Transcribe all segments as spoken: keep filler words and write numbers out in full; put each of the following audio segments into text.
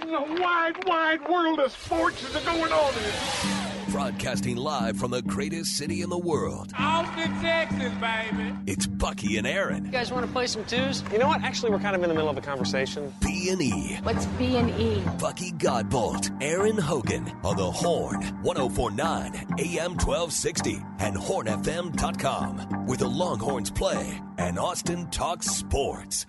in the wide, wide world of sports is going on here? Broadcasting live from the greatest city in the world. Austin, Texas, baby. It's Bucky and Aaron. You guys want to play some twos? You know what? Actually, we're kind of in the middle of a conversation. B and E. What's B and E? Bucky Godbolt, Aaron Hogan on the Horn, one oh four point nine A M twelve sixty and horn f m dot com, where the Longhorns play and Austin talks sports.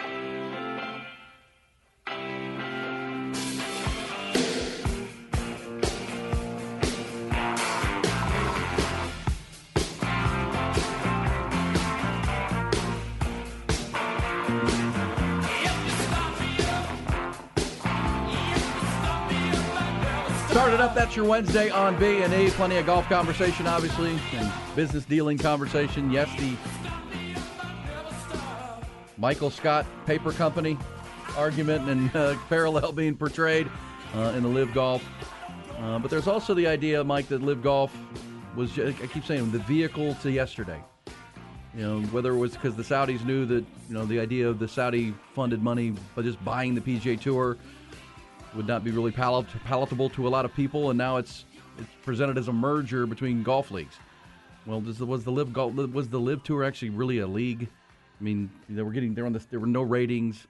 Started up, that's your Wednesday on B and E. Plenty of golf conversation, obviously, and business dealing conversation. Yes, the Michael Scott Paper Company argument and uh, parallel being portrayed uh, in the Live Golf. Uh, but there's also the idea, Mike, that Live Golf was, I keep saying, the vehicle to yesterday. You know, whether it was because the Saudis knew that, you know, the idea of the Saudi-funded money by just buying the P G A Tour would not be really palat- palatable to a lot of people, and now it's it's presented as a merger between golf leagues. Well, does the, was the Live Golf was the Live Tour actually really a league? I mean, they were getting there on the there were no ratings.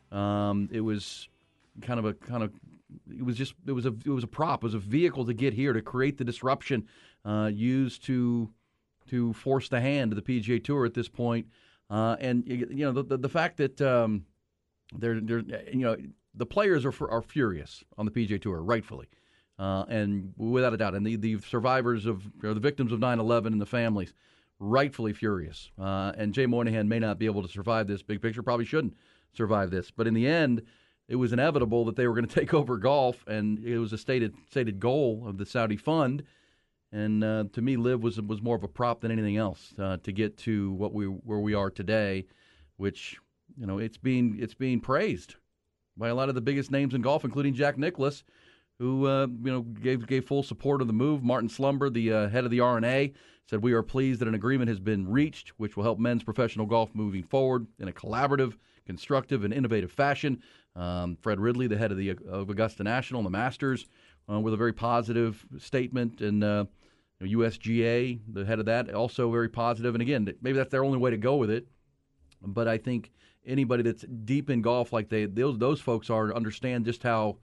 Um, it was kind of a kind of it was just it was a it was a prop. It was a vehicle to get here to create the disruption uh, used to to force the hand of the P G A Tour at this point. Uh, and you know the the, the fact that um, they're they're you know. The players are are furious on the P G A Tour, rightfully, uh, and without a doubt. And the, the survivors of, or the victims of nine eleven and the families, rightfully furious. Uh, and Jay Monahan may not be able to survive this big picture, probably shouldn't survive this. But in the end, it was inevitable that they were going to take over golf, and it was a stated stated goal of the Saudi fund. And uh, to me, Live was was more of a prop than anything else uh, to get to what we where we are today, which you know it's being it's being praised by a lot of the biggest names in golf, including Jack Nicklaus, who uh, you know gave gave full support of the move. Martin Slumber, the uh, head of the R N A, said, "We are pleased that an agreement has been reached, which will help men's professional golf moving forward in a collaborative, constructive, and innovative fashion." Um, Fred Ridley, the head of the of Augusta National and the Masters, uh, with a very positive statement, and uh, U S G A, the head of that, also very positive. And again, maybe that's their only way to go with it, but I think anybody that's deep in golf like they those those folks are understand just how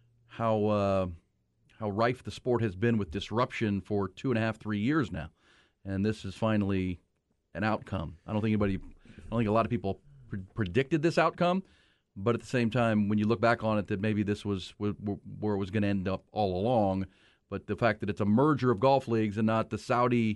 how uh, how rife the sport has been with disruption for two and a half three years now, and this is finally an outcome. I don't think anybody, I don't think a lot of people pre- predicted this outcome, but at the same time, when you look back on it, that maybe this was where it was going to end up all along. But the fact that it's a merger of golf leagues and not the Saudi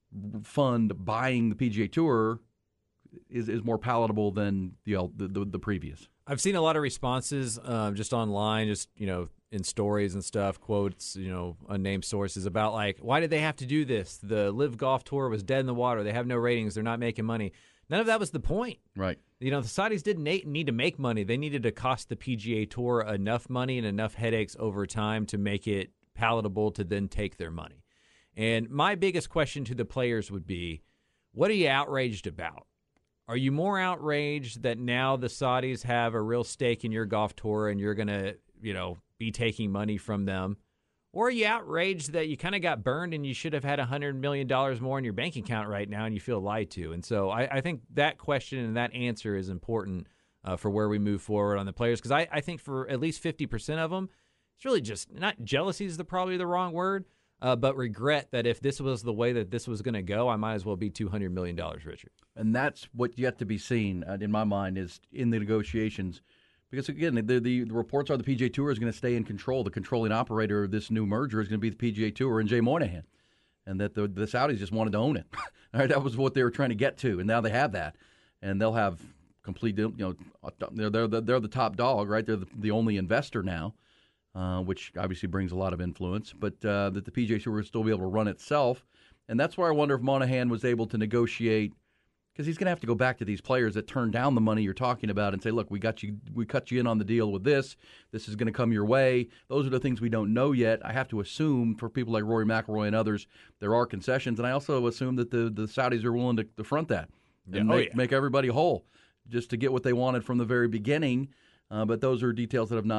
fund buying the P G A Tour is is more palatable than you know, the, the the previous. I've seen a lot of responses um, just online, just you know, in stories and stuff, quotes, you know, unnamed sources about like, why did they have to do this? The Live Golf Tour was dead in the water. They have no ratings. They're not making money. None of that was the point. Right. You know, the Saudis didn't need to make money. They needed to cost the P G A Tour enough money and enough headaches over time to make it palatable to then take their money. And my biggest question to the players would be, what are you outraged about? Are you more outraged that now the Saudis have a real stake in your golf tour and you're going to, you know, be taking money from them? Or are you outraged that you kind of got burned and you should have had one hundred million dollars more in your bank account right now and you feel lied to? And so I, I think that question and that answer is important uh, for where we move forward on the players. Because I, I think for at least fifty percent of them, it's really just not jealousy is the, probably the wrong word, uh, but regret that if this was the way that this was going to go, I might as well be two hundred million dollars richer. And that's what yet to be seen, uh, in my mind, is in the negotiations. Because, again, the, the, the reports are the P G A Tour is going to stay in control. The controlling operator of this new merger is going to be the P G A Tour and Jay Monahan, and that the, the Saudis just wanted to own it. All right, that was what they were trying to get to, and now they have that. And they'll have complete, you know, they're, they're, the, they're the top dog, right? They're the, the only investor now, uh, which obviously brings a lot of influence. But uh, that the P G A Tour will still be able to run itself. And that's where I wonder if Monahan was able to negotiate, because he's going to have to go back to these players that turned down the money you're talking about and say, look, we got you, we cut you in on the deal with this. This is going to come your way. Those are the things we don't know yet. I have to assume for people like Rory McIlroy and others, there are concessions. And I also assume that the, the Saudis are willing to, to front that and yeah. make, oh, yeah. make everybody whole just to get what they wanted from the very beginning. Uh, but those are details that have not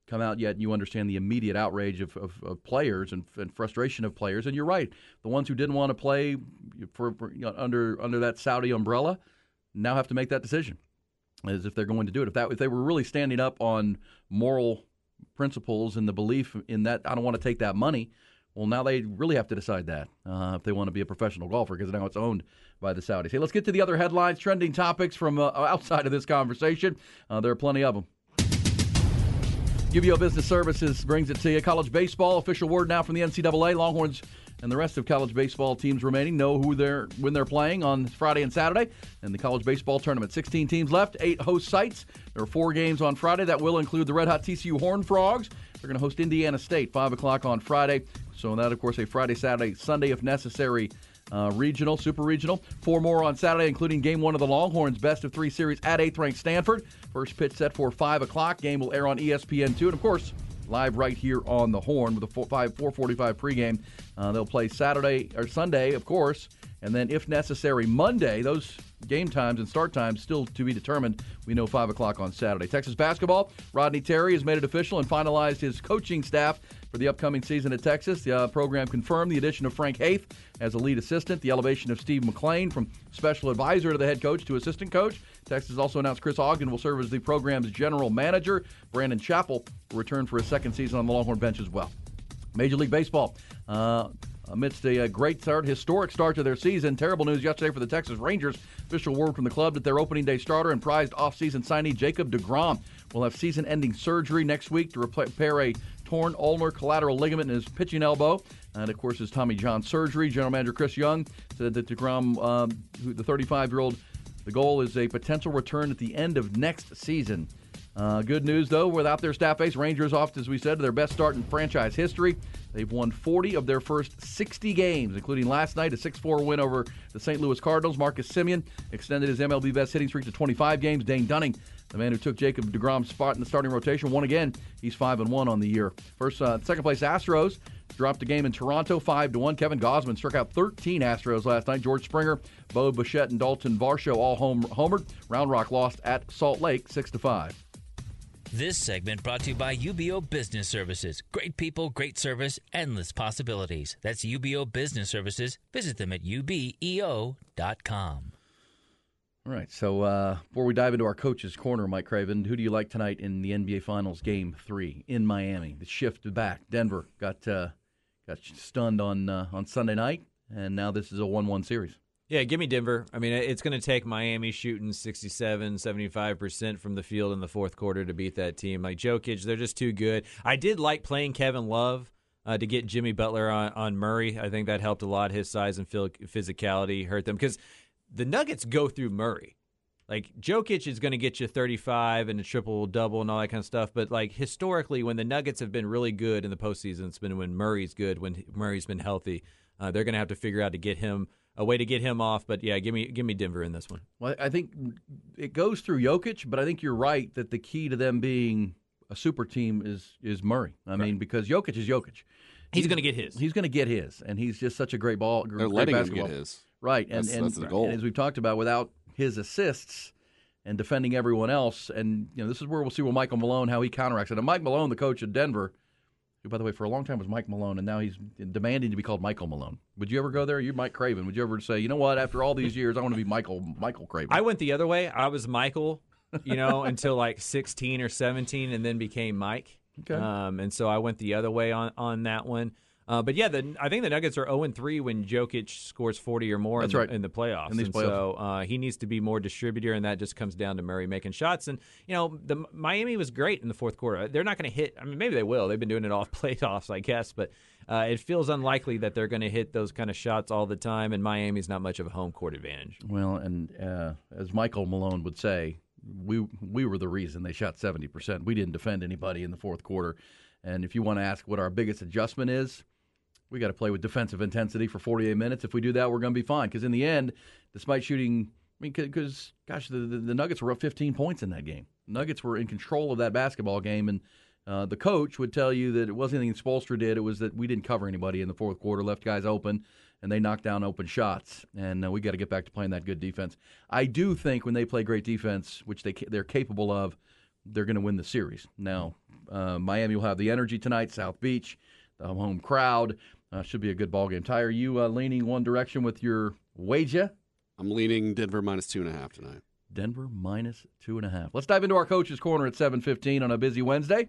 come out yet, and you understand the immediate outrage of, of, of players and, and frustration of players. And you're right. The ones who didn't want to play for, for you know, under under that Saudi umbrella now have to make that decision as if they're going to do it. If that if they were really standing up on moral principles and the belief in that I don't want to take that money, well, now they really have to decide that uh, if they want to be a professional golfer, because now it's owned by the Saudis. Hey, let's get to the other headlines, trending topics from uh, outside of this conversation. Uh, there are plenty of them. U B O Business Services brings it to you. College baseball, official word now from the N C double A. Longhorns and the rest of college baseball teams remaining know who they're when they're playing on Friday and Saturday in the college baseball tournament. sixteen teams left, eight host sites. There are four games on Friday. That will include the Red Hot T C U Horned Frogs. They're going to host Indiana State, five o'clock on Friday. So that, of course, a Friday, Saturday, Sunday, if necessary, uh, regional, super regional. Four more on Saturday, including game one of the Longhorns best of three series at eighth-ranked Stanford. First pitch set for five o'clock. Game will air on E S P N two. And, of course, live right here on the Horn with a four forty-five pregame. Uh, they'll play Saturday or Sunday, of course, and then, if necessary, Monday. Those game times and start times still to be determined. We know five o'clock on Saturday. Texas basketball, Rodney Terry has made it official and finalized his coaching staff for the upcoming season at Texas. The uh, program confirmed the addition of Frank Haith as a lead assistant, the elevation of Steve McClain from special advisor to the head coach to assistant coach. Texas also announced Chris Ogden will serve as the program's general manager. Brandon Chappell will return for his second season on the Longhorn bench as well. Major League Baseball. Uh, Amidst a great start, historic start to their season. Terrible news yesterday for the Texas Rangers. Official word from the club that their opening day starter and prized offseason signee Jacob deGrom will have season-ending surgery next week to repair a torn ulnar collateral ligament in his pitching elbow. And, of course, his Tommy John surgery. General Manager Chris Young said that deGrom, um, who, the thirty-five-year-old, the goal is a potential return at the end of next season. Uh, good news, though, without their staff ace, Rangers off, as we said, to their best start in franchise history. They've won forty of their first sixty games, including last night, a six four win over the Saint Louis Cardinals. Marcus Semien extended his M L B best hitting streak to twenty-five games. Dane Dunning, the man who took Jacob deGrom's spot in the starting rotation, won again. He's five and one on the year. First, uh, second place Astros dropped a game in Toronto, five to one. Kevin Gausman struck out thirteen Astros last night. George Springer, Bo Bichette, and Dalton Varsho all home homered. Round Rock lost at Salt Lake, six to five. This segment brought to you by U B O Business Services. Great people, great service, endless possibilities. That's U B O Business Services. Visit them at U B E O dot com. All right, so uh, before we dive into our coach's corner, Mike Craven, who do you like tonight in the N B A Finals Game three in Miami? The shift back. Denver got uh, got stunned on uh, on Sunday night, and now this is a one one series. Yeah, give me Denver. I mean, it's going to take Miami shooting sixty-seven, seventy-five percent from the field in the fourth quarter to beat that team. Like Jokic, they're just too good. I did like playing Kevin Love uh, to get Jimmy Butler on, on Murray. I think that helped a lot. His size and physicality hurt them because the Nuggets go through Murray. Like, Jokic is going to get you thirty-five and a triple-double and all that kind of stuff. But, like, historically, when the Nuggets have been really good in the postseason, it's been when Murray's good, when Murray's been healthy. Uh, they're going to have to figure out to get him a way to get him off. But, yeah, give me give me Denver in this one. Well, I think it goes through Jokic, but I think you're right that the key to them being a super team is is Murray. I right. mean, because Jokic is Jokic. He's, he's going to get his. He's going to get his, and he's just such a great ball. They're great letting basketball. him get his. Right, and, that's, and, that's the goal. and as we've talked about, without his assists and defending everyone else, and you know this is where we'll see with Michael Malone how he counteracts it. And Mike Malone, the coach of Denver, who, by the way, for a long time was Mike Malone, and now he's demanding to be called Michael Malone. Would you ever go there? You're Mike Craven. Would you ever say, you know what, after all these years, I want to be Michael Michael Craven? I went the other way. I was Michael, you know, until like sixteen or seventeen, and then became Mike. Okay. Um, and so I went the other way on, on that one. Uh, but, yeah, the, I think the Nuggets are oh and three when Jokic scores forty or more in the, right. in the playoffs. In these and playoffs. So uh, he needs to be more distributor, and that just comes down to Murray making shots. And, you know, the Miami was great in the fourth quarter. They're not going to hit – I mean, maybe they will. They've been doing it off playoffs, I guess. But uh, it feels unlikely that they're going to hit those kind of shots all the time, and Miami's not much of a home court advantage. Well, and uh, as Michael Malone would say, we we were the reason they shot seventy percent. We didn't defend anybody in the fourth quarter. And if you want to ask what our biggest adjustment is, we got to play with defensive intensity for forty-eight minutes. If we do that, we're going to be fine. Because in the end, despite shooting, I mean, because, gosh, the, the, the Nuggets were up fifteen points in that game. Nuggets were in control of that basketball game, and uh, the coach would tell you that it wasn't anything Spoelstra did. It was that we didn't cover anybody in the fourth quarter, left guys open, and they knocked down open shots. And uh, we got to get back to playing that good defense. I do think when they play great defense, which they they're capable of, they're going to win the series. Now, uh, Miami will have the energy tonight, South Beach, the home crowd. Uh, should be a good ball game. Ty, are you uh, leaning one direction with your wager? I'm leaning Denver minus two and a half tonight. Denver minus two and a half. Let's dive into our Coach's Corner at seven fifteen on a busy Wednesday.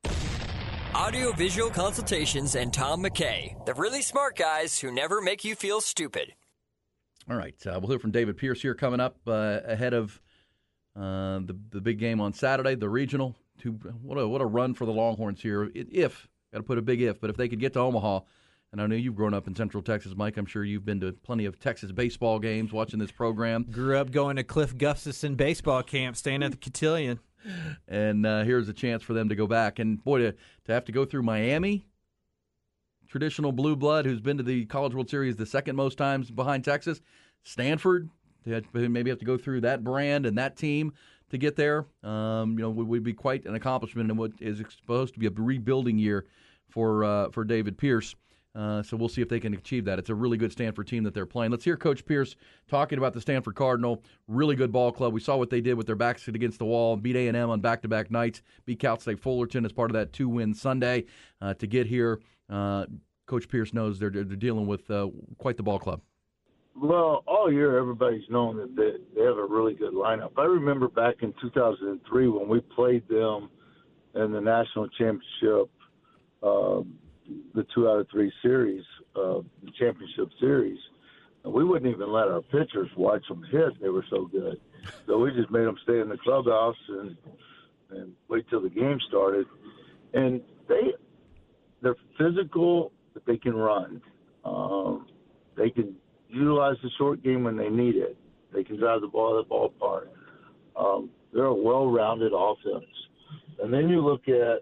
Audio-visual consultations and Tom McKay, the really smart guys who never make you feel stupid. All right, uh, we'll hear from David Pierce here coming up uh, ahead of uh, the the big game on Saturday, the regional. Two, what a what a run for the Longhorns here. If got to put a big if, but if they could get to Omaha. And I know you've grown up in Central Texas, Mike. I'm sure you've been to plenty of Texas baseball games watching this program. Grew up going to Cliff Gustafson baseball camp, staying at the Cotillion. And uh, here's a chance for them to go back. And, boy, to, to have to go through Miami, traditional blue blood, who's been to the College World Series the second most times behind Texas, Stanford, they maybe have to go through that brand and that team to get there. Um, you know, would, would be quite an accomplishment in what is supposed to be a rebuilding year for uh, for David Pierce. Uh, so we'll see if they can achieve that. It's a really good Stanford team that they're playing. Let's hear Coach Pierce talking about the Stanford Cardinal. Really good ball club. We saw what they did with their backs against the wall, beat A and M on back-to-back nights, beat Cal State Fullerton as part of that two-win Sunday uh, to get here. Uh, Coach Pierce knows they're, they're dealing with uh, quite the ball club. Well, all year everybody's known that they, they have a really good lineup. I remember back in two thousand three when we played them in the national championship, uh, the two out of three series, uh, the championship series. And we wouldn't even let our pitchers watch them hit. They were so good. So we just made them stay in the clubhouse and and wait till the game started. And they, they're physical, but they can run. Um, they can utilize the short game when they need it. They can drive the ball to the ballpark. Um, they're a well-rounded offense. And then you look at,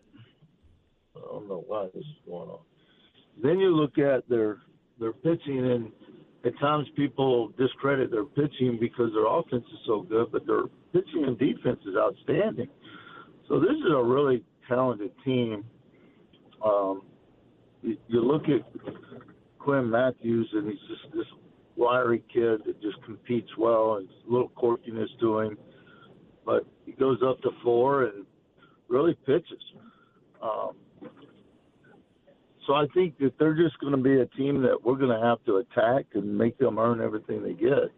I don't know why this is going on. Then you look at their their pitching, and at times people discredit their pitching because their offense is so good, but their pitching and defense is outstanding. So this is a really talented team. Um, you, you look at Quinn Matthews, and he's just this wiry kid that just competes well, and a little quirkiness to him, but he goes up to four and really pitches. Um, so I think that they're just going to be a team that we're going to have to attack and make them earn everything they get.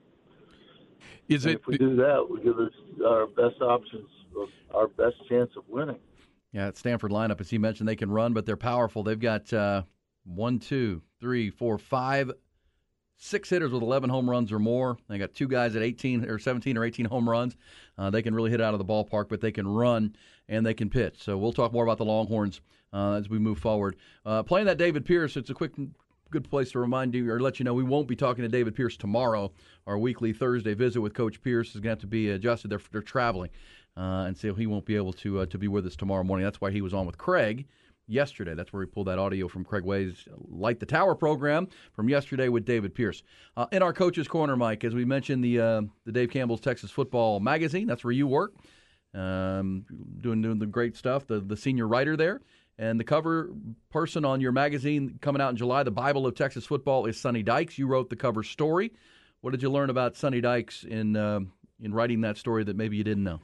Is and it? If we do that, we give us our best options, our best chance of winning. Yeah, that Stanford lineup, as he mentioned, they can run, but they're powerful. They've got uh, one, two, three, four, five, six hitters with eleven home runs or more. They got two guys at eighteen or seventeen or eighteen home runs. Uh, they can really hit out of the ballpark, but they can run and they can pitch. So we'll talk more about the Longhorns uh, as we move forward. Uh, playing that David Pierce, it's a quick, good place to remind you or let you know we won't be talking to David Pierce tomorrow. Our weekly Thursday visit with Coach Pierce is going to have to be adjusted. They're, they're traveling, uh, and so he won't be able to uh, to be with us tomorrow morning. That's why he was on with Craig yesterday. That's where we pulled that audio from Craig Way's Light the Tower program from yesterday with David Pierce. Uh, in our Coach's Corner, Mike, as we mentioned, the uh, the Dave Campbell's Texas Football Magazine, that's where you work, um, doing doing the great stuff, the, the senior writer there. And the cover person on your magazine coming out in July, The Bible of Texas Football, is Sonny Dykes. You wrote the cover story. What did you learn about Sonny Dykes in uh, in writing that story that maybe you didn't know?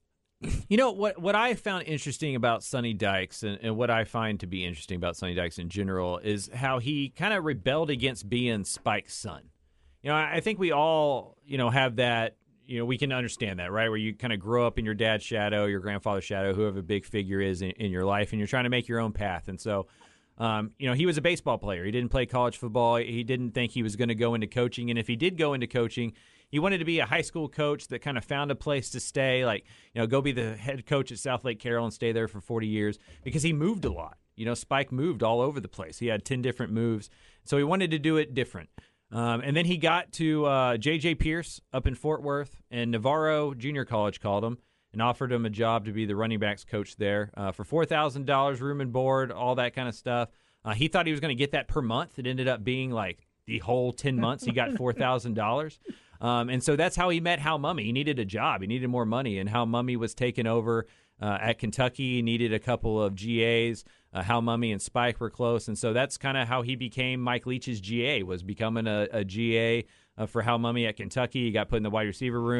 You know, what what I found interesting about Sonny Dykes and, and what I find to be interesting about Sonny Dykes in general is how he kind of rebelled against being Spike's son. You know, I think we all, you know, have that, you know, we can understand that, right? Where you kind of grow up in your dad's shadow, your grandfather's shadow, whoever a big figure is in, in your life, and you're trying to make your own path. And so, um, you know, he was a baseball player. He didn't play college football. He didn't think he was going to go into coaching. And if he did go into coaching, he wanted to be a high school coach that kind of found a place to stay, like, you know, go be the head coach at South Lake Carroll and stay there for forty years because he moved a lot. You know, Spike moved all over the place. He had ten different moves. So he wanted to do it different. Um, and then he got to uh, J J. Pierce up in Fort Worth, and Navarro Junior College called him and offered him a job to be the running backs coach there uh, for four thousand dollars, room and board, all that kind of stuff. Uh, he thought he was going to get that per month. It ended up being like the whole ten months he got four thousand dollars. Um, and so that's how he met Hal Mumme. He needed a job. He needed more money, and Hal Mumme was taken over uh, at Kentucky. He needed a couple of G As. Uh, Hal Mumme and Spike were close, and so that's kind of how he became Mike Leach's G A, was becoming a, a G A uh, for Hal Mumme at Kentucky. He got put in the wide receiver room.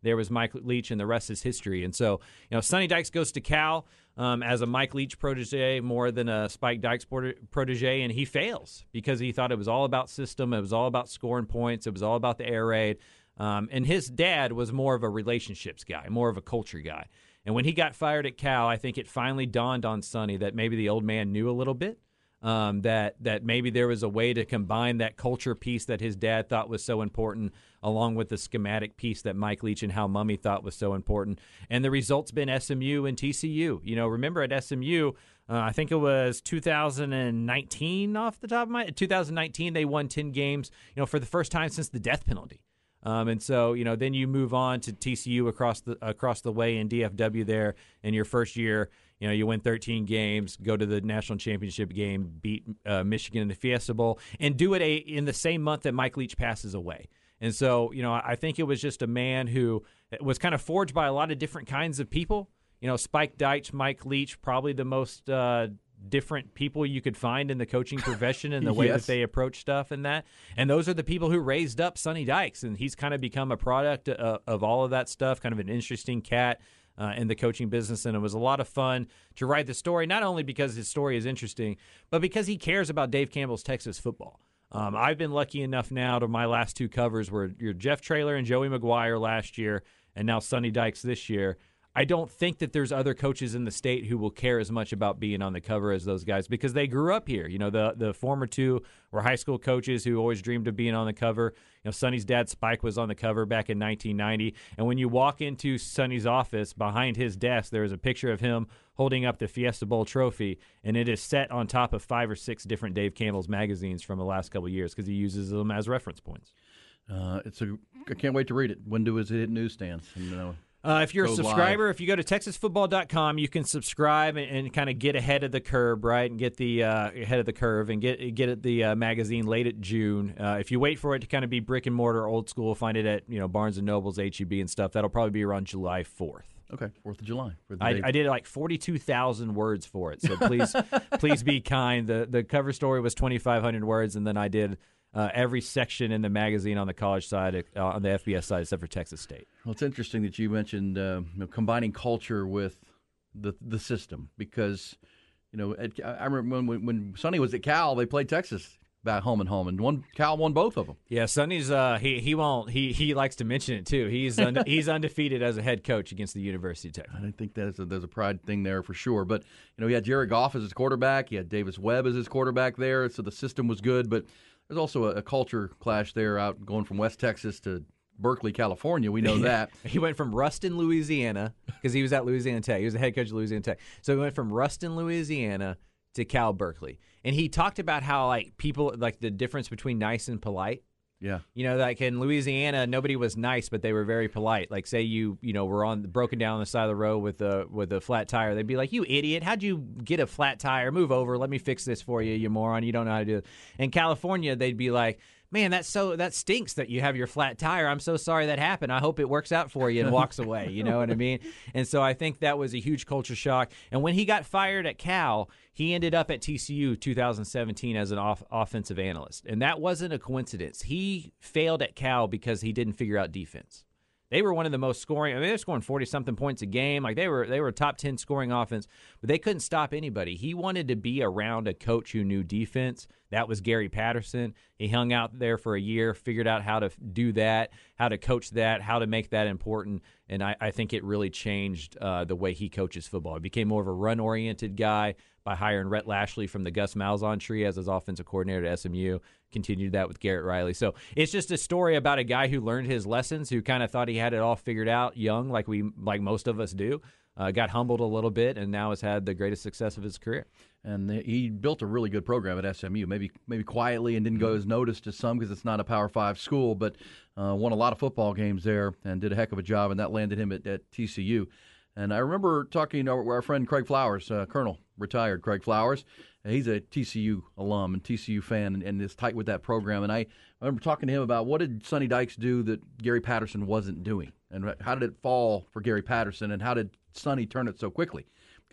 there was Mike Leach, and the rest is history. And so, you know, Sonny Dykes goes to Cal um, as a Mike Leach protege more than a Spike Dykes protege, and he fails because he thought it was all about system, it was all about scoring points, it was all about the air raid. Um, and his dad was more of a relationships guy, more of a culture guy. And when he got fired at Cal, I think it finally dawned on Sonny that maybe the old man knew a little bit. Um, that that maybe there was a way to combine that culture piece that his dad thought was so important along with the schematic piece that Mike Leach and Hal Mumme thought was so important. And the result's been S M U and T C U. You know, remember at S M U, uh, I think it was two thousand nineteen off the top of my two thousand nineteen, they won ten games, you know, for the first time since the death penalty. Um, and so, you know, then you move on to T C U across the across the way in D F W there in your first year. You know, you win thirteen games, go to the national championship game, beat uh, Michigan in the Fiesta Bowl, and do it a, in the same month that Mike Leach passes away. And so, you know, I think it was just a man who was kind of forged by a lot of different kinds of people. You know, Spike Dykes, Mike Leach, probably the most uh, different people you could find in the coaching profession and the way Yes. that they approach stuff and that. And those are the people who raised up Sonny Dykes, and he's kind of become a product uh, of all of that stuff, kind of an interesting cat. Uh, in the coaching business, and it was a lot of fun to write the story, not only because his story is interesting, but because he cares about Dave Campbell's Texas football. Um, I've been lucky enough now to my last two covers were your Jeff Traylor and Joey McGuire last year, and now Sonny Dykes this year. I don't think that there's other coaches in the state who will care as much about being on the cover as those guys because they grew up here. You know, the the former two were high school coaches who always dreamed of being on the cover. You know, Sonny's dad, Spike, was on the cover back in nineteen ninety. And when you walk into Sonny's office, behind his desk, there is a picture of him holding up the Fiesta Bowl trophy, and it is set on top of five or six different Dave Campbell's magazines from the last couple of years because he uses them as reference points. Uh, it's a. I can't wait to read it. When do it hit newsstands? And, you know, Uh, if you're a Go subscriber, live. if you go to texas football dot com, you can subscribe and, and kind of get ahead of the curve, right? And get the uh, ahead of the curve and get get the uh, magazine late at June. Uh, if you wait for it to kind of be brick and mortar, old school, find it at you know Barnes and Nobles, H E B, and stuff. That'll probably be around July fourth. Okay, Fourth of July. For the I, day. I did like forty-two thousand words for it, so please please be kind. The the cover story was twenty-five hundred words, and then I did uh, every section in the magazine on the college side, uh, on the F B S side, except for Texas State. Well, it's interesting that you mentioned uh, you know, combining culture with the the system because, you know, at, I remember when when Sonny was at Cal, they played Texas back home and home, and one Cal won both of them. Yeah, Sonny's uh, he he won't he he likes to mention it too. He's un- he's undefeated as a head coach against the University of Texas. I think there's a, there's a pride thing there for sure. But you know, he had Jared Goff as his quarterback, he had Davis Webb as his quarterback there, so the system was good. But there's also a, a culture clash there, out going from West Texas to Berkeley, California. We know that. He went from Ruston, Louisiana, because he was at Louisiana Tech. He was the head coach of Louisiana Tech. So he went from Ruston, Louisiana to Cal Berkeley. And he talked about how, like, people, like, the difference between nice and polite. Yeah. You know, like in Louisiana, nobody was nice, but they were very polite. Like, say you, you know, were on broken down on the side of the road with a with a flat tire, they'd be like, "You idiot! How'd you get a flat tire? Move over. Let me fix this for you, you moron. You don't know how to do it." In California, they'd be like, "Man, that's so that stinks that you have your flat tire. I'm so sorry that happened. I hope it works out for you," and walks away. You know what I mean? And so I think that was a huge culture shock. And when he got fired at Cal, he ended up at T C U two thousand seventeen as an off- offensive analyst. And that wasn't a coincidence. He failed at Cal because he didn't figure out defense. They were one of the most scoring. I mean, they're scoring forty-something points a game. Like they were, they were a top ten scoring offense, but they couldn't stop anybody. He wanted to be around a coach who knew defense. That was Gary Patterson. He hung out there for a year, figured out how to do that, how to coach that, how to make that important. And I, I think it really changed uh, the way he coaches football. He became more of a run-oriented guy by hiring Rhett Lashley from the Gus Malzahn tree as his offensive coordinator at S M U. Continued that with Garrett Riley. So it's just a story about a guy who learned his lessons, who kind of thought he had it all figured out young, like we like most of us do. Uh, got humbled a little bit, and now has had the greatest success of his career. And he built a really good program at S M U, maybe maybe quietly and didn't go as noticed to some because it's not a Power Five school, but uh, won a lot of football games there and did a heck of a job, and that landed him at, at T C U. And I remember talking to our, our friend Craig Flowers, uh, Colonel, retired Craig Flowers. He's a T C U alum and T C U fan and, and is tight with that program. And I, I remember talking to him about what did Sonny Dykes do that Gary Patterson wasn't doing, and how did it fall for Gary Patterson, and how did Sonny turn it so quickly?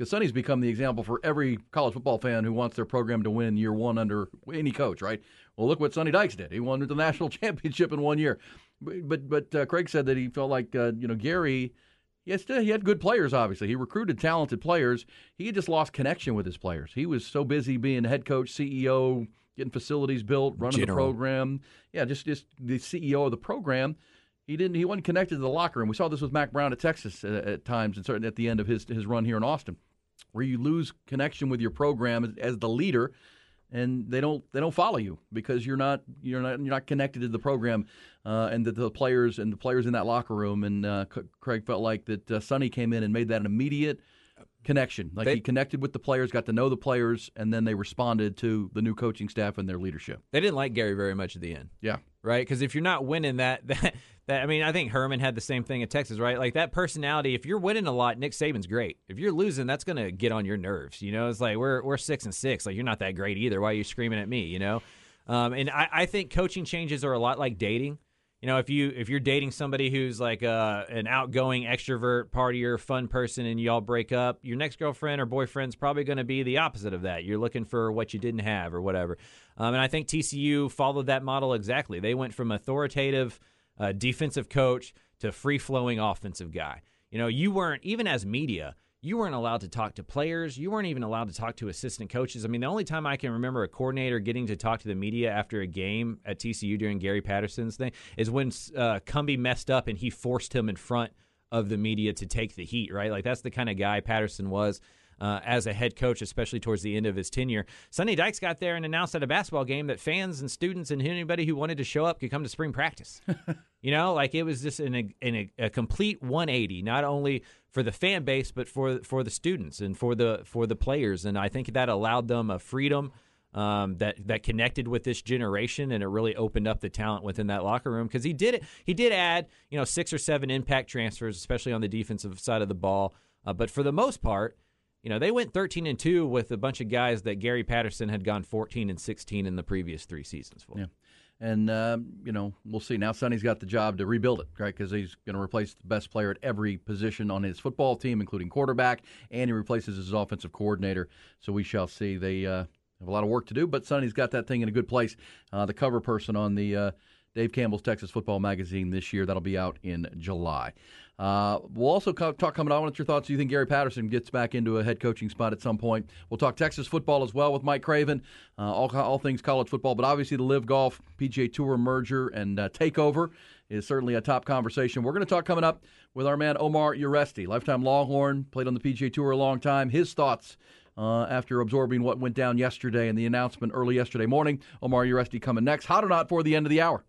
Because Sonny's become the example for every college football fan who wants their program to win year one under any coach, right? Well, look what Sonny Dykes did. He won the national championship in one year. But but uh, Craig said that he felt like, uh, you know, Gary, yes, he had good players, obviously. He recruited talented players. He had just lost connection with his players. He was so busy being head coach, C E O, getting facilities built, running General. the program. Yeah, just, just the C E O of the program. He didn't. He wasn't connected to the locker room. We saw this with Mac Brown at Texas at, at times, and certainly at the end of his his run here in Austin, where you lose connection with your program as, as the leader, and they don't they don't follow you because you're not you're not you're not connected to the program uh, and the, the players and the players in that locker room. And uh, C- Craig felt like that uh, Sonny came in and made that an immediate connection. Like they, he connected with the players, got to know the players, and then they responded to the new coaching staff and their leadership. They didn't like Gary very much at the end. Yeah. Right? Because if you're not winning that, that, that, I mean, I think Herman had the same thing at Texas, right? Like that personality, if you're winning a lot, Nick Saban's great. If you're losing, that's going to get on your nerves. You know, it's like we're we're six and six. Like you're not that great either. Why are you screaming at me, you know? Um, and I, I think coaching changes are a lot like dating. You know, if you if you're dating somebody who's like uh, an outgoing extrovert, partier, fun person, and y'all break up, your next girlfriend or boyfriend's probably going to be the opposite of that. You're looking for what you didn't have or whatever. Um, and I think T C U followed that model exactly. They went from authoritative uh, defensive coach to free-flowing offensive guy. You know, you weren't, even as media, you weren't allowed to talk to players. You weren't even allowed to talk to assistant coaches. I mean, the only time I can remember a coordinator getting to talk to the media after a game at T C U during Gary Patterson's thing is when uh, Cumbie messed up and he forced him in front of the media to take the heat, right? Like, that's the kind of guy Patterson was uh, as a head coach, especially towards the end of his tenure. Sonny Dykes got there and announced at a basketball game that fans and students and anybody who wanted to show up could come to spring practice. You know, like it was just an, an, a complete one eighty, not only for the fan base, but for for the students and for the for the players. And I think that allowed them a freedom um, that that connected with this generation, and it really opened up the talent within that locker room because he did it. He did add, you know, six or seven impact transfers, especially on the defensive side of the ball. Uh, but for the most part, you know, they went thirteen and two with a bunch of guys that Gary Patterson had gone fourteen and sixteen in the previous three seasons for. Yeah. And, uh, you know, we'll see. Now Sonny's got the job to rebuild it, right, because he's going to replace the best player at every position on his football team, including quarterback, and he replaces his offensive coordinator. So we shall see. They uh, have a lot of work to do, but Sonny's got that thing in a good place. Uh, the cover person on the uh, Dave Campbell's Texas Football Magazine this year. That'll be out in July. Uh, we'll also co- talk coming on. What's your thoughts? Do you think Gary Patterson gets back into a head coaching spot at some point? We'll talk Texas football as well with Mike Craven, uh, all, all things college football, but obviously the Live Golf P G A Tour merger and uh, takeover is certainly a top conversation. We're going to talk coming up with our man Omar Uresti, lifetime Longhorn, played on the P G A Tour a long time. His thoughts uh, after absorbing what went down yesterday and the announcement early yesterday morning. Omar Uresti coming next. Hot or not for the end of the hour.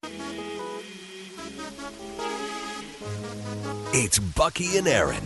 It's Bucky and Aaron.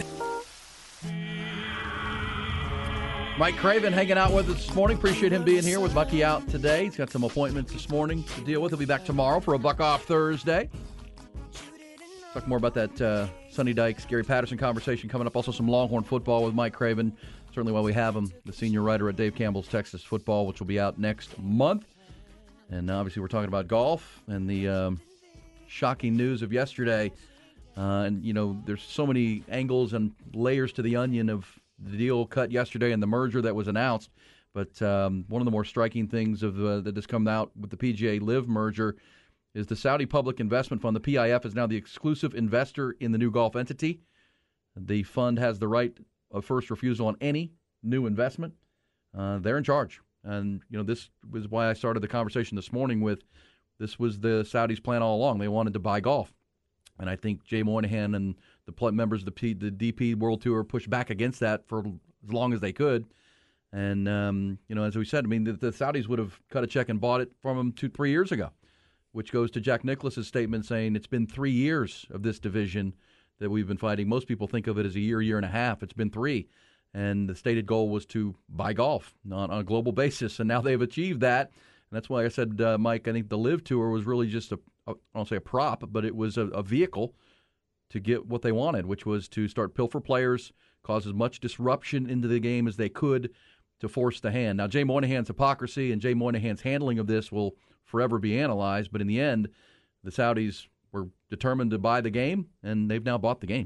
Mike Craven hanging out with us this morning. Appreciate him being here with Bucky out today. He's got some appointments this morning to deal with. He'll be back tomorrow for a Buck Off Thursday. Talk more about that uh, Sonny Dykes, Gary Patterson conversation coming up. Also some Longhorn football with Mike Craven. Certainly while we have him, the senior writer at Dave Campbell's Texas Football, which will be out next month. And obviously we're talking about golf and the um, shocking news of yesterday. Uh, and, you know, there's so many angles and layers to the onion of the deal cut yesterday and the merger that was announced. But um, one of the more striking things of uh, that has come out with the P G A Live merger is the Saudi Public Investment Fund. The P I F is now the exclusive investor in the new golf entity. The fund has the right of first refusal on any new investment. Uh, they're in charge. And, you know, this was why I started the conversation this morning with this was the Saudis' plan all along. They wanted to buy golf. And I think Jay Moynihan and the members of the, P, the D P World Tour pushed back against that for as long as they could. And, um, you know, as we said, I mean, the, the Saudis would have cut a check and bought it from them two, three years ago, which goes to Jack Nicklaus's statement saying it's been three years of this division that we've been fighting. Most people think of it as a year, year and a half. It's been three. And the stated goal was to buy golf on, on a global basis. And now they've achieved that. And that's why I said, uh, Mike, I think the Live Tour was really just a, I don't say a prop, but it was a, a vehicle to get what they wanted, which was to start pilfer players, cause as much disruption into the game as they could to force the hand. Now, Jay Moynihan's hypocrisy and Jay Moynihan's handling of this will forever be analyzed, but in the end, the Saudis were determined to buy the game, and they've now bought the game.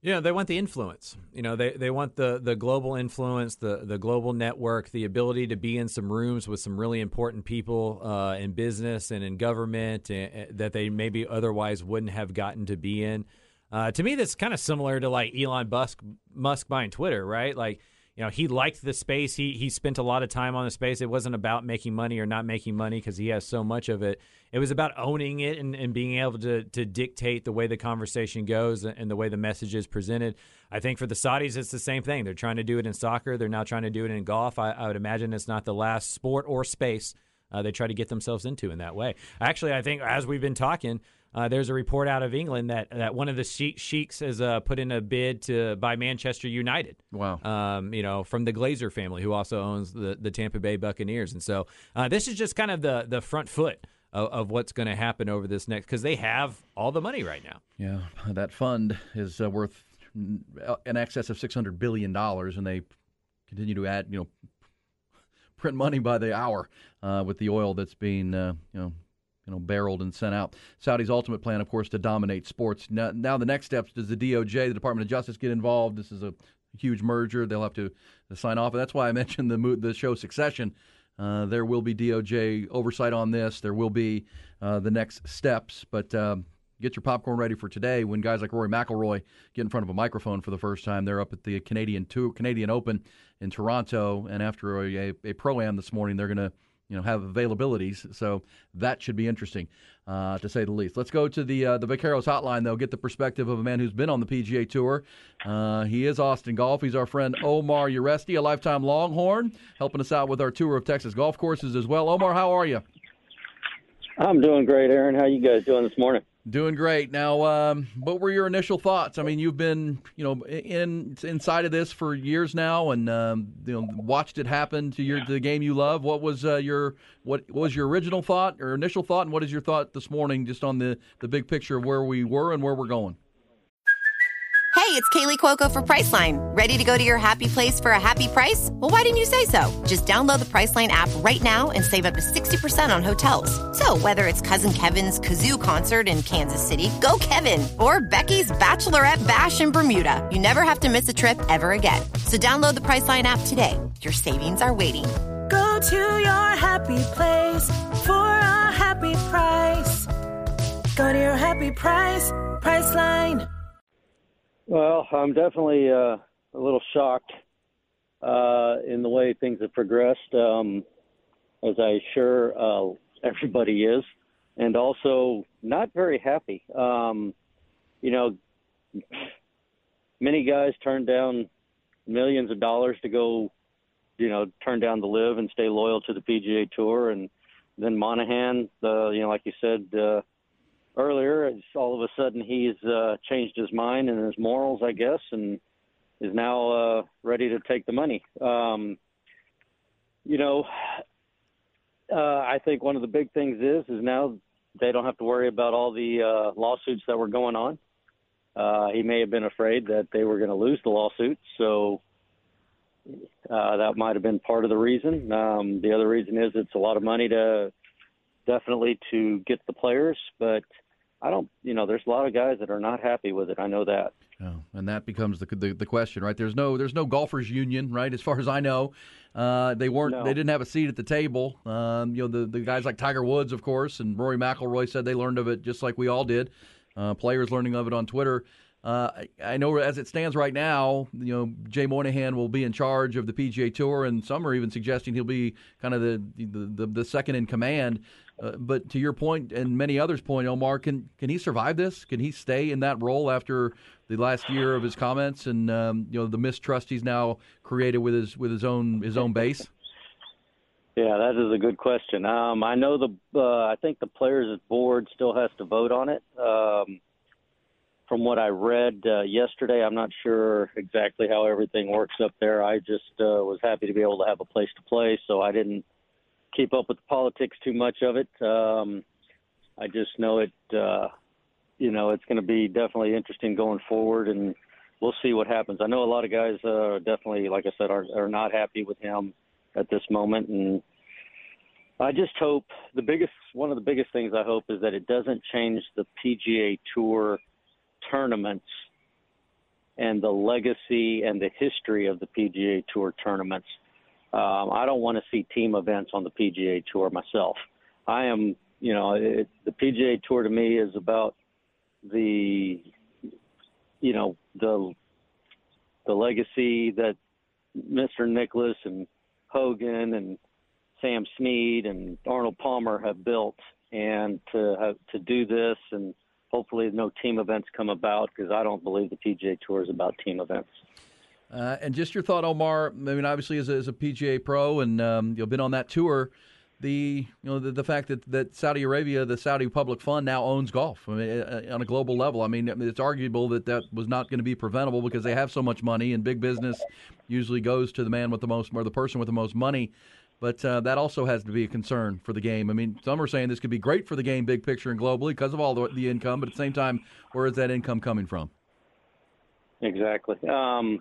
Yeah, they want the influence. You know, they, they want the, the global influence, the, the global network, the ability to be in some rooms with some really important people uh, in business and in government and, and that they maybe otherwise wouldn't have gotten to be in. Uh, to me, that's kind of similar to like Elon Musk, Musk buying Twitter, right? Like, you know, he liked the space. He he spent a lot of time on the space. It wasn't about making money or not making money because he has so much of it. It was about owning it and, and being able to to dictate the way the conversation goes and the way the message is presented. I think for the Saudis, it's the same thing. They're trying to do it in soccer. They're now trying to do it in golf. I, I would imagine it's not the last sport or space uh, they try to get themselves into in that way. Actually, I think as we've been talking, Uh, there's a report out of England that, that one of the sheiks has uh, put in a bid to buy Manchester United. Wow. Um, you know, from the Glazer family, who also owns the, the Tampa Bay Buccaneers. And so uh, this is just kind of the, the front foot of, of what's going to happen over this next, because they have all the money right now. Yeah, that fund is uh, worth in excess of six hundred billion dollars, and they continue to add, you know, print money by the hour uh, with the oil that's being, uh, you know, you know, barreled and sent out. Saudi's ultimate plan, of course, to dominate sports. Now, now the next steps, does the D O J, the Department of Justice, get involved? This is a huge merger. They'll have to, to sign off. And that's why I mentioned the the show Succession. Uh, there will be D O J oversight on this. There will be uh, the next steps. But um, get your popcorn ready for today when guys like Rory McIlroy get in front of a microphone for the first time. They're up at the Canadian Tour, Canadian Open in Toronto. And after a, a, a Pro-Am this morning, they're going to you know, have availabilities, so that should be interesting, uh, to say the least. Let's go to the uh, the Vaqueros hotline, though, get the perspective of a man who's been on the P G A Tour. Uh, he is Austin Golf. He's our friend Omar Uresti, a lifetime Longhorn, helping us out with our tour of Texas golf courses as well. Omar, how are you? I'm doing great, Aaron. How you guys doing this morning? Doing great. Now, um, what were your initial thoughts? I mean, you've been, you know, in inside of this for years now, and um, you know, watched it happen to your to the game you love. What was uh, your what, what was your original thought or initial thought, and what is your thought this morning, just on the the big picture of where we were and where we're going? Hey, it's Kaylee Cuoco for Priceline. Ready to go to your happy place for a happy price? Well, why didn't you say so? Just download the Priceline app right now and save up to sixty percent on hotels. So whether it's Cousin Kevin's Kazoo Concert in Kansas City, go Kevin, or Becky's Bachelorette Bash in Bermuda, you never have to miss a trip ever again. So download the Priceline app today. Your savings are waiting. Go to your happy place for a happy price. Go to your happy price, Priceline. Well, I'm definitely uh, a little shocked uh, in the way things have progressed, um, as I sure uh, everybody is, and also not very happy. Um, you know, many guys turned down millions of dollars to go, you know, turn down the live and stay loyal to the P G A Tour, and then Monahan, the you know, like you said. Uh, Earlier, it's all of a sudden he's uh, changed his mind and his morals, I guess, and is now uh, ready to take the money. Um, you know, uh, I think one of the big things is is now they don't have to worry about all the uh, lawsuits that were going on. Uh, he may have been afraid that they were going to lose the lawsuits, so uh, that might have been part of the reason. Um, the other reason is it's a lot of money to definitely to get the players, but I don't, you know, there's a lot of guys that are not happy with it. I know that. Oh, and that becomes the, the the question, right? There's no there's no golfers union, right? As far as I know, uh, they weren't no. they didn't have a seat at the table. Um, you know, the the guys like Tiger Woods, of course, and Rory McIlroy said they learned of it just like we all did. Uh, players learning of it on Twitter. Uh, I, I know as it stands right now, you know, Jay Monahan will be in charge of the P G A Tour, and some are even suggesting he'll be kind of the the, the, the second in command. Uh, but to your point and many others' point, Omar, can can he survive this? Can he stay in that role after the last year of his comments and um, you know the mistrust he's now created with his with his own his own base? Yeah, that is a good question. Um, I know the uh, I think the players' board still has to vote on it. Um, from what I read uh, yesterday, I'm not sure exactly how everything works up there. I just uh, was happy to be able to have a place to play, so I didn't keep up with the politics too much of it. Um, I just know it, uh, you know, it's going to be definitely interesting going forward, and we'll see what happens. I know a lot of guys uh, definitely, like I said, are, are not happy with him at this moment, and I just hope the biggest, one of the biggest things I hope is that it doesn't change the P G A Tour tournaments and the legacy and the history of the P G A Tour tournaments. Um, I don't want to see team events on the P G A Tour myself. I am, you know, it, the P G A Tour to me is about the, you know, the the legacy that Mister Nicklaus and Hogan and Sam Snead and Arnold Palmer have built, and to have, to do this, and hopefully no team events come about, because I don't believe the P G A Tour is about team events. Uh, and just your thought, Omar. I mean, obviously, as a, as a P G A pro, and um, you've been on that tour. The you know the, the fact that, that Saudi Arabia, the Saudi Public Fund, now owns golf. I mean, on a global level. I mean, it's arguable that that was not going to be preventable because they have so much money, and big business usually goes to the man with the most, or the person with the most money. But uh, that also has to be a concern for the game. I mean, some are saying this could be great for the game, big picture and globally, because of all the, the income. But at the same time, where is that income coming from? Exactly. Um,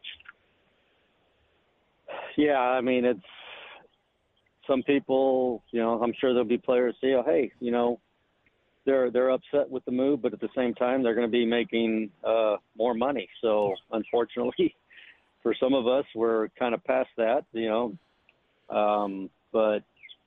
yeah, I mean, it's some people. You know, I'm sure there'll be players say, "Oh, hey, you know, they're they're upset with the move, but at the same time, they're going to be making uh, more money." So, unfortunately, for some of us, we're kind of past that. You know. Um, but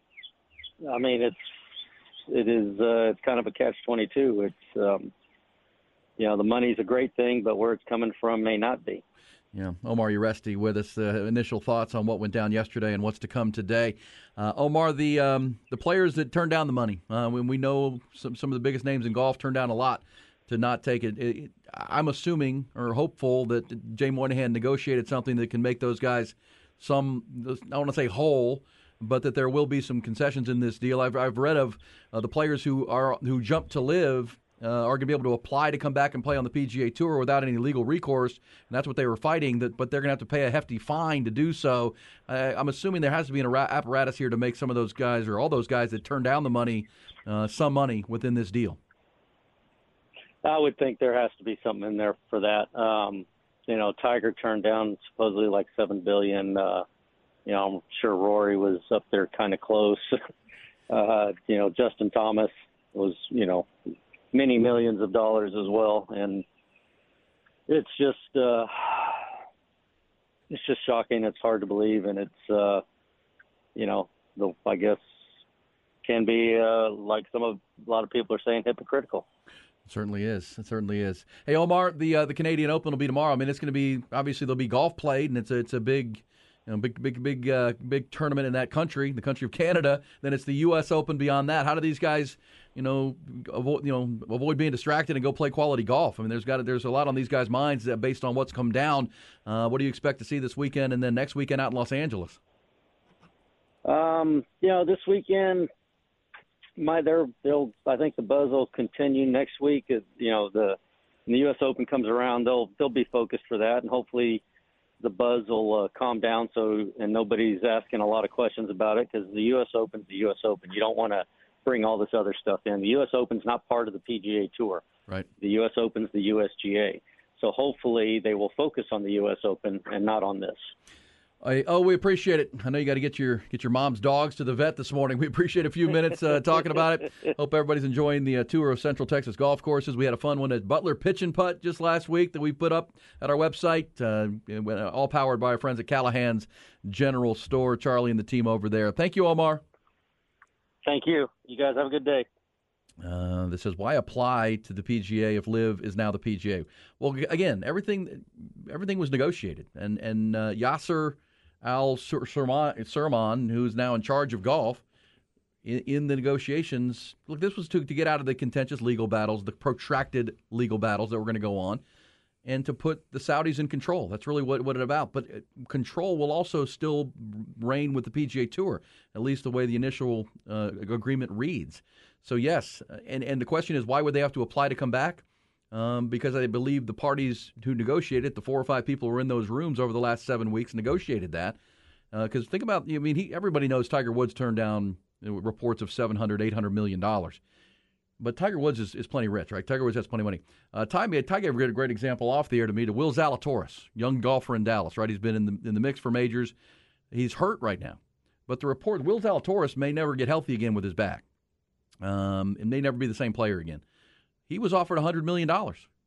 I mean, it's, it is, uh, it's kind of a catch twenty-two. It's, um, you know, the money's a great thing, but where it's coming from may not be. Yeah. Omar Uresti with us. Uh, initial thoughts on what went down yesterday and what's to come today. Uh, Omar, the, um, the players that turned down the money, uh, when we know some, some of the biggest names in golf turned down a lot to not take it. it, it I'm assuming or hopeful that Jay Moynihan negotiated something that can make those guys some, I want to say whole, but that there will be some concessions in this deal. I've I've read of uh, the players who are who jump to live uh, are going to be able to apply to come back and play on the P G A Tour without any legal recourse, and that's what they were fighting. That, but they're going to have to pay a hefty fine to do so. Uh, I'm assuming there has to be an apparatus here to make some of those guys, or all those guys that turned down the money, uh, some money within this deal. I would think there has to be something in there for that. Um, You know, Tiger turned down supposedly like seven billion dollars. Uh, you know, I'm sure Rory was up there kind of close. uh, you know, Justin Thomas was, you know, many millions of dollars as well. And it's just, uh, it's just shocking. It's hard to believe. And it's, uh, you know, the, I guess can be, uh, like some of, a lot of people are saying, hypocritical. It certainly is. It certainly is. Hey, Omar, the uh, the Canadian Open will be tomorrow. I mean, it's going to be, obviously there'll be golf played, and it's a it's a big, you know, big big big uh, big tournament in that country, the country of Canada. Then it's the U S Open beyond that. How do these guys, you know, avoid you know avoid being distracted and go play quality golf? I mean, there's got there's a lot on these guys' minds uh, based on what's come down. Uh, what do you expect to see this weekend and then next weekend out in Los Angeles? Um, you know, this weekend. My, they're, they'll. I think the buzz will continue next week. As, you know, the when the U S Open comes around, they'll they'll be focused for that, and hopefully, the buzz will uh, calm down. So, and nobody's asking a lot of questions about it, because the U S Open's the U S Open. You don't want to bring all this other stuff in. The U S Open's not part of the P G A Tour. Right. The U S Open's the U S G A. So hopefully, they will focus on the U S Open and not on this. I, oh, we appreciate it. I know you got to get your get your mom's dogs to the vet this morning. We appreciate a few minutes uh, talking about it. Hope everybody's enjoying the uh, tour of Central Texas golf courses. We had a fun one at Butler Pitch and Putt just last week that we put up at our website, uh, all powered by our friends at Callahan's General Store. Charlie and the team over there. Thank you, Omar. Thank you. You guys have a good day. Uh, this says, why apply to the P G A if LIV is now the P G A? Well, again, everything everything was negotiated, and and uh, Yasser Al Serman, who's now in charge of golf, in, in the negotiations, look, this was to, to get out of the contentious legal battles, the protracted legal battles that were going to go on, and to put the Saudis in control. That's really what, what it's about. But control will also still reign with the P G A Tour, at least the way the initial uh, agreement reads. So, yes, and, and the question is, why would they have to apply to come back? Um, because I believe the parties who negotiated, the four or five people who were in those rooms over the last seven weeks, negotiated that. Because uh, think about, I mean, he, everybody knows Tiger Woods turned down you know, reports of seven hundred, eight hundred million dollars. But Tiger Woods is, is plenty rich, right? Tiger Woods has plenty of money. Uh, Tiger, Tiger gave a great example off the air to me to Will Zalatoris, young golfer in Dallas, right? He's been in the in the mix for majors. He's hurt right now. But the report, Will Zalatoris may never get healthy again with his back. Um, and may never be the same player again. He was offered one hundred million dollars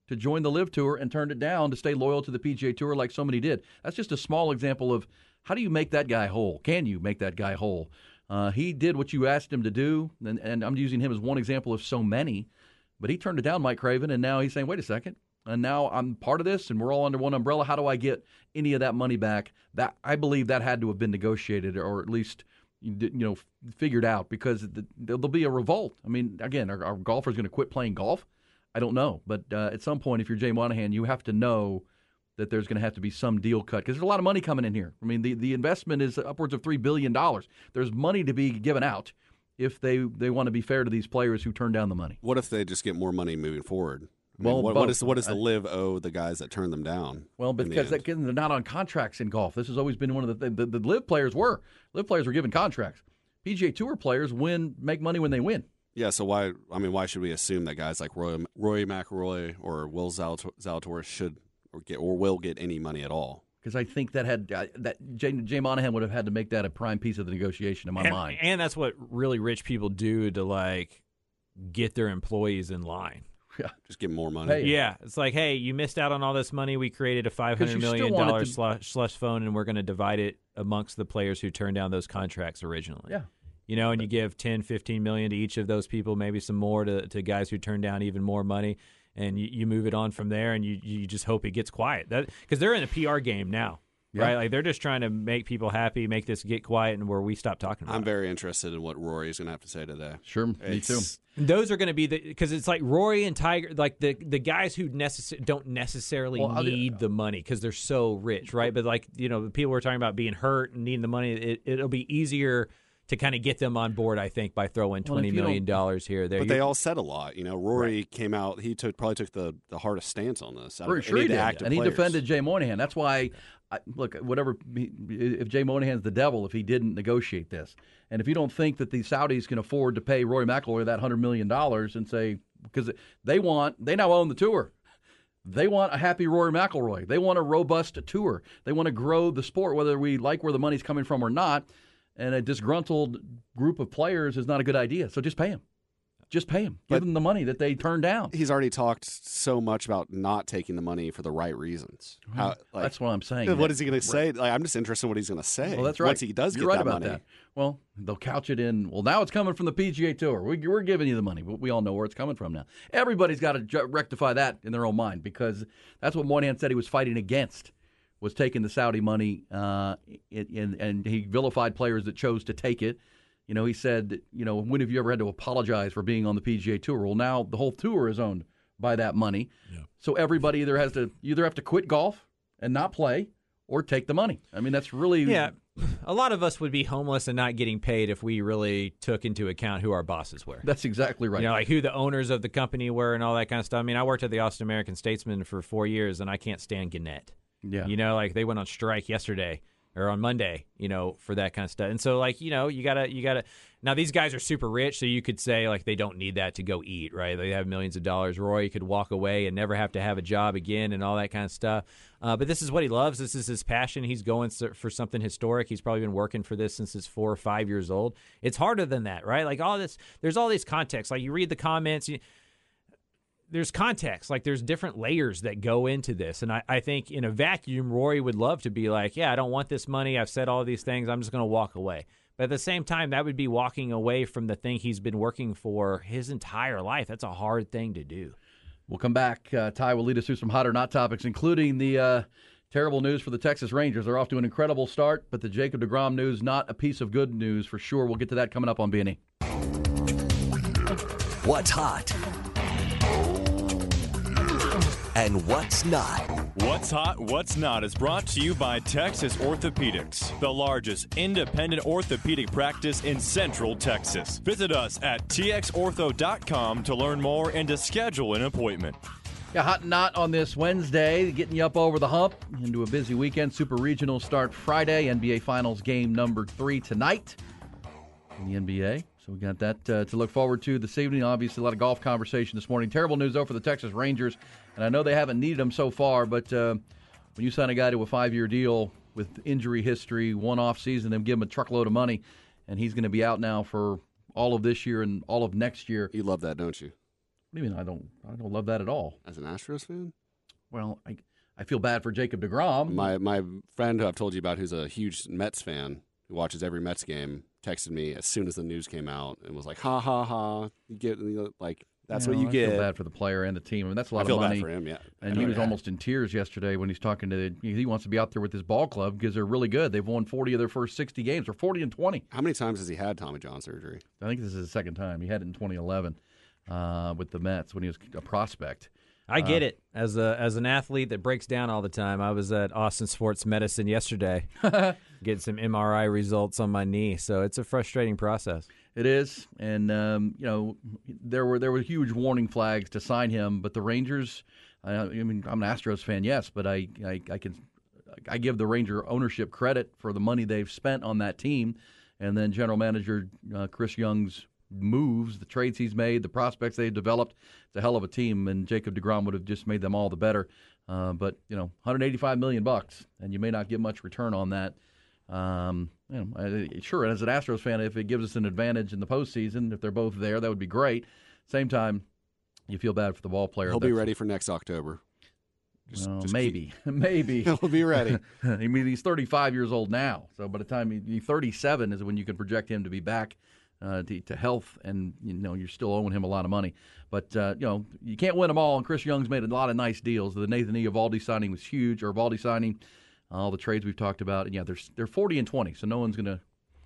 to join the Live Tour and turned it down to stay loyal to the P G A Tour like so many did. That's just a small example of how do you make that guy whole? Can you make that guy whole? Uh, he did what you asked him to do, and, and I'm using him as one example of so many, but he turned it down, Mike Craven, and now he's saying, wait a second, and now I'm part of this, and we're all under one umbrella. How do I get any of that money back? That I believe that had to have been negotiated, or at least you know figured out, because the, there'll be a revolt. I mean, again, are, are golfers going to quit playing golf? I don't know, but uh, at some point, if you're Jay Monahan, you have to know that there's going to have to be some deal cut, because there's a lot of money coming in here. I mean, the, the investment is upwards of three billion dollars. There's money to be given out if they, they want to be fair to these players who turn down the money. What if they just get more money moving forward? I Well, mean, what, both. what, is, what does the Live owe the guys that turn them down? Well, in the because end? that, they're not on contracts in golf. This has always been one of the the, the Live players were. Live players were given contracts. P G A Tour players win make money when they win. Yeah, so why? I mean, why should we assume that guys like Roy, Roy McIlroy or Will Zalator- Zalatoris should or get or will get any money at all? Because I think that had uh, that Jay, Jay Monahan would have had to make that a prime piece of the negotiation in my and, mind. And that's what really rich people do to like get their employees in line. Yeah, just get more money. Hey. Yeah, it's like, hey, you missed out on all this money. We created a five hundred million dollars to... slush, slush fund, and we're going to divide it amongst the players who turned down those contracts originally. Yeah. You know, and you give ten, fifteen million to each of those people, maybe some more to, to guys who turn down even more money, and you, you move it on from there, and you, you just hope it gets quiet. That because they're in a P R game now, yeah. right? Like they're just trying to make people happy, make this get quiet, and where we stop talking about I'm it. very interested in what Rory's going to have to say today. Sure, me It's- too. Those are going to be the because it's like Rory and Tiger, like the the guys who necess- don't necessarily Well, I'll- need the money because they're so rich, right? But like you know, the people were talking about being hurt and needing the money. It, it'll be easier to kind of get them on board, I think, by throwing Well, twenty if you million dollars here. There, But You- they all said a lot. You know, Rory came out. He took probably took the, the hardest stance on this. out of Sure, sure any he of the did, active and he players. defended Jay Monahan. That's why, I, look, whatever. If Jay Monahan's the devil, if he didn't negotiate this, and if you don't think that the Saudis can afford to pay Rory McIlroy that hundred million dollars, and say because they want, they now own the tour. They want a happy Rory McIlroy. They want a robust tour. They want to grow the sport, whether we like where the money's coming from or not. And a disgruntled group of players is not a good idea. So just pay him. Just pay him. Give But them the money that they turned down. He's already talked so much about not taking the money for the right reasons. How, like, That's what I'm saying. What is he going to say? Like, I'm just interested in what he's going to say. Well, that's right. Once he does You're get right that about money. that. Well, they'll couch it in. Well, now it's coming from the P G A Tour. We, we're giving you the money. We all know where it's coming from now. Everybody's got to ju- rectify that in their own mind, because that's what Moynihan said he was fighting against, was taking the Saudi money, uh, in, and he vilified players that chose to take it. You know, he said, that, you know, when have you ever had to apologize for being on the P G A Tour? Well, now the whole tour is owned by that money. Yeah. So everybody either has to you either have to quit golf and not play, or take the money. I mean, that's really yeah. A lot of us would be homeless and not getting paid if we really took into account who our bosses were. That's exactly right. You know, like who the owners of the company were and all that kind of stuff. I mean, I worked at the Austin American Statesman for four years, and I can't stand Gannett. Yeah. You know, like they went on strike yesterday or on Monday, you know, for that kind of stuff. And so, like, you know, you gotta, you gotta. Now these guys are super rich, so you could say like they don't need that to go eat, right? They have millions of dollars. Roy could walk away and never have to have a job again and all that kind of stuff. Uh, but this is what he loves. This is his passion. He's going for something historic. He's probably been working for this since he's four or five years old. It's harder than that, right? Like all this, there's all these contexts. Like you read the comments. You, There's context, like there's different layers that go into this. And I, I think in a vacuum, Rory would love to be like, yeah, I don't want this money. I've said all these things. I'm just going to walk away. But at the same time, that would be walking away from the thing he's been working for his entire life. That's a hard thing to do. We'll come back. Uh, Ty will lead us through some hot or not topics, including the uh, terrible news for the Texas Rangers. They're off to an incredible start, but the Jacob deGrom news, not a piece of good news for sure. We'll get to that coming up on B and E. What's hot? And what's not? What's Hot, What's Not is brought to you by Texas Orthopedics, the largest independent orthopedic practice in Central Texas. Visit us at T X ortho dot com to learn more and to schedule an appointment. Yeah, hot and not on this Wednesday, getting you up over the hump into a busy weekend. Super Regionals start Friday. N B A Finals game number three tonight in the N B A. So we got that uh, to look forward to this evening. Obviously, a lot of golf conversation this morning. Terrible news, though, for the Texas Rangers. And I know they haven't needed them so far, but uh, when you sign a guy to a five-year deal with injury history, one off season, and give him a truckload of money, and he's going to be out now for all of this year and all of next year. You love that, don't you? What do you mean? I don't. I don't love that at all. As an Astros fan? Well, I I feel bad for Jacob deGrom. My my friend who I've told you about, who's a huge Mets fan, who watches every Mets game, texted me as soon as the news came out and was like, "Ha ha ha! You get like that's you what know, you I get." I feel bad for the player and the team. I mean, that's a lot I feel of money bad for him. Yeah, and he was almost in tears yesterday when he's talking to. The, he wants to be out there with his ball club because they're really good. They've won forty of their first sixty games. They're forty and twenty. How many times has he had Tommy John surgery? I think this is his second time. He had it in twenty eleven uh, with the Mets when he was a prospect. I get uh, it. As a as an athlete that breaks down all the time, I was at Austin Sports Medicine yesterday getting some M R I results on my knee, so it's a frustrating process. It is, and um, you know there were there were huge warning flags to sign him, but the Rangers. I, I mean, I'm an Astros fan, yes, but I, I I can I give the Ranger ownership credit for the money they've spent on that team, and then general manager uh, Chris Young's moves, the trades he's made, the prospects they've developed. It's a hell of a team, and Jacob deGrom would have just made them all the better. Uh, but you know, one hundred eighty-five million bucks, and you may not get much return on that. Um, you know, I, sure, as an Astros fan, if it gives us an advantage in the postseason, if they're both there, that would be great. Same time, you feel bad for the ball player. He'll be ready for next October. Just, well, just maybe, keep... maybe he'll be ready. I mean, he's thirty-five years old now, so by the time he, he's thirty-seven is when you can project him to be back uh, to, to health, and you know you're still owing him a lot of money. But uh, you know you can't win them all, and Chris Young's made a lot of nice deals. The Nathan Eovaldi signing was huge, or Eovaldi signing, all the trades we've talked about, and yeah, they're they're forty and twenty, so no one's going to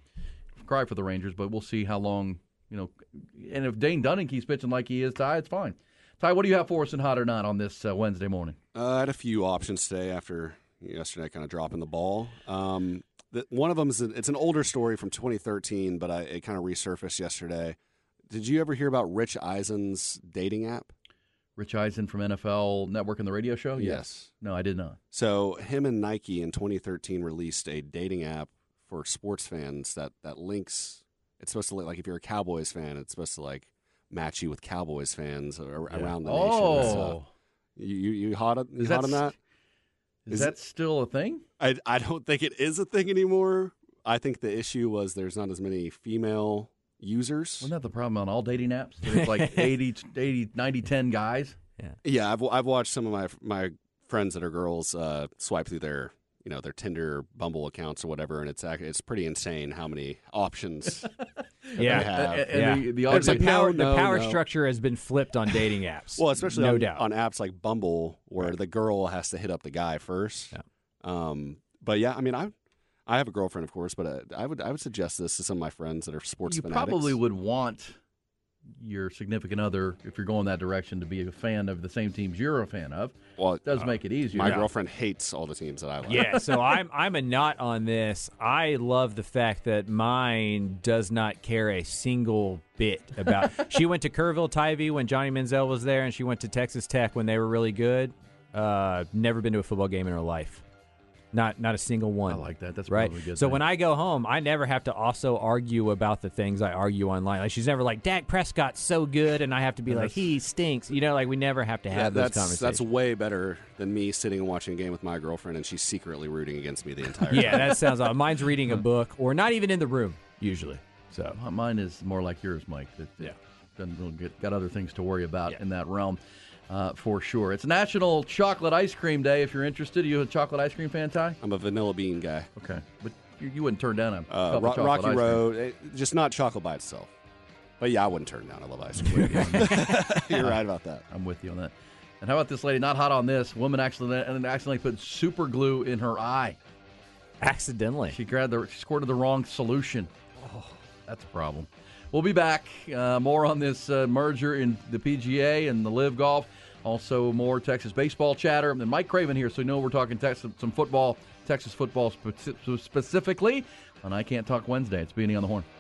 cry for the Rangers, but we'll see how long. You know, and if Dane Dunning keeps pitching like he is, Ty, it's fine. Ty, what do you have for us in Hot or Not on this uh, Wednesday morning? Uh, I had a few options today after yesterday kind of dropping the ball. Um, the, one of them is a, it's an older story from twenty thirteen, but I, it kind of resurfaced yesterday. Did you ever hear about Rich Eisen's dating app? Rich Eisen from N F L Network and the radio show? Yes. yes. No, I did not. So him and Nike in twenty thirteen released a dating app for sports fans that, that links. It's supposed to look like if you're a Cowboys fan, it's supposed to like match you with Cowboys fans ar- yeah. around the oh. nation. So you, you you hot on, you hot on that? Is, is that it, still a thing? I I don't think it is a thing anymore. I think the issue was there's not as many female users. Wasn't that the problem on all dating apps? There's like eighty, eighty, ninety, ten guys. Yeah, yeah. I've I've watched some of my my friends that are girls uh, swipe through their. You know, their Tinder, Bumble accounts or whatever, and it's it's pretty insane how many options yeah. they have. And, and yeah. the, the, the, like, power, no, the power no. structure has been flipped on dating apps. Well, especially no on, doubt. on apps like Bumble, where right. the girl has to hit up the guy first. Yeah. Um, but yeah, I mean, I I have a girlfriend, of course, but uh, I would I would suggest this to some of my friends that are sports you fanatics. probably would want your significant other, if you're going that direction, to be a fan of the same teams you're a fan of. Well, it does uh, make it easier. My yeah. girlfriend hates all the teams that I like. Yeah, so I'm I'm a not on this. I love the fact that mine does not care a single bit about. She went to Kerrville Tivy when Johnny Manziel was there, and she went to Texas Tech when they were really good. Uh, never been to a football game in her life. Not not a single one. I like that. That's right. Probably a good so thing. when I go home, I never have to also argue about the things I argue online. Like she's never like Dak Prescott's so good, and I have to be And like he stinks. You know, like we never have to have Yeah, those that's conversations. that's way better than me sitting and watching a game with my girlfriend and she's secretly rooting against me the entire yeah, time. that sounds odd. Mine's reading a book or not even in the room usually. So mine is more like yours, Mike. That yeah, doesn't really get got other things to worry about yeah. in that realm. Uh, for sure. It's National Chocolate Ice Cream Day. If you're interested, are you a chocolate ice cream fan, Ty? I'm a vanilla bean guy. Okay. But you, you wouldn't turn down a uh, cup Ro- of chocolate Rocky ice Road, it, just not chocolate by itself. But yeah, I wouldn't turn down. I love ice cream. You're right about that. I'm with you on that. And how about this lady? Not hot on this. Woman accidentally, accidentally put super glue in her eye. Accidentally. She grabbed the, she squirted the wrong solution. Oh, that's a problem. We'll be back. Uh, more on this uh, merger in the P G A and the Live Golf. Also, more Texas baseball chatter. And Mike Craven here, so you know we're talking Texas, some football, Texas football spe- specifically. And I Can't Talk Wednesday. It's Beanie on the Horn.